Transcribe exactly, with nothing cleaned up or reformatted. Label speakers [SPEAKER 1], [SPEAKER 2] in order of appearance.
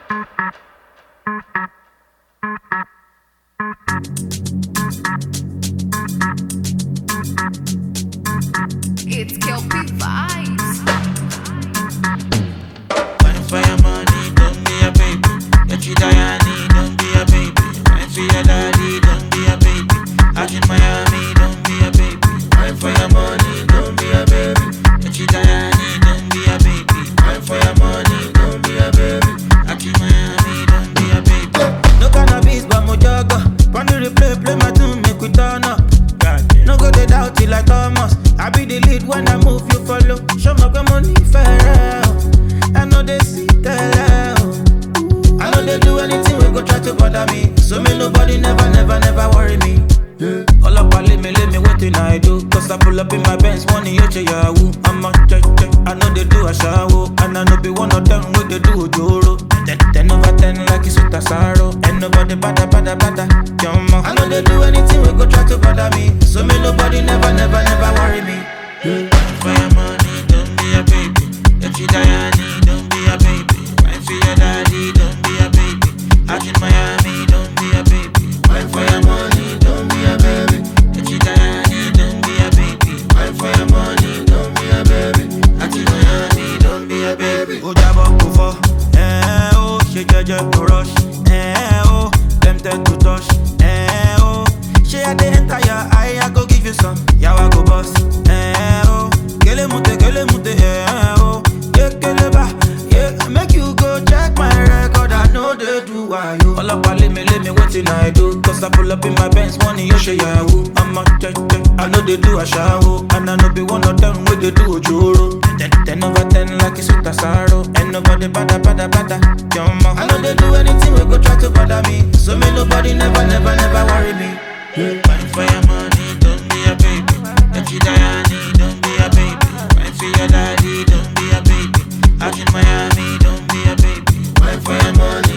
[SPEAKER 1] It's Kelpie Vibes.
[SPEAKER 2] Wine for your money, don't be a baby. Get you Diane, don't be a baby. Wine for your daddy, don't be a baby. Out in Miami, don't be a baby. Wine for your money, don't be a baby. Get you Diane, don't be a baby. Wine for your money, don't be a baby. Out in Miami, don't be a baby.
[SPEAKER 3] No cannabis, but mo jogger. When you replay, play my tune, make we turn up. No go dey doubt it like Thomas. I be the lead when I move, you follow. Show my good money fair. I know they see tell. I know they do anything we go try to bother me. So me nobody never, never, never worry me. Yeah. All up, let me, let me waiting I do. Cause I pull up in my Benz, money you che yahoo. I'm a check, check. I know they do a shower. And I know be one of them what they do Joro. Ten, ten over ten like it's with a sorrow. And nobody bada, bada, bada. I know they do anything we go try to bother me. So me nobody never, never, never worry me.
[SPEAKER 2] Yeah. For your money, don't be a baby. Get you Diane, don't be a baby. Wine for your daddy, don't be a baby. Out in Miami, don't be a baby. Wine for your money, don't be a baby. Get you Diane, don't be a baby. Wine for your money, don't be a baby. Out in Miami, don't be a baby.
[SPEAKER 3] Oh, jabba, go for. Eh, oh, she jaja, no rush. Eh, oh, tempted to touch. Eh, oh, she had the entire eye, I go give you some. Yawa go bust. Eh, oh, kele mute, kele mute. Eh, oh, yeah, kele ba. Yeah, make you go check my record. I know they do why you. All up, let me, let me, what I do. Cause I pull up in my Benz, money, you say yahoo. I'm a check, check. I know they do a shower. And I know be one of them what they do a Joro. Ten, ten over ten like it's with a sorrow. And nobody bada, bada, bada. I know they do anything we go try to bother me. So me nobody never, never, never worry me.
[SPEAKER 2] Yeah. Wine for your money, don't be a baby. Get you Diane, don't be a baby. Wine for your daddy, don't be a baby. Out in Miami, don't be a baby. Wine for your money.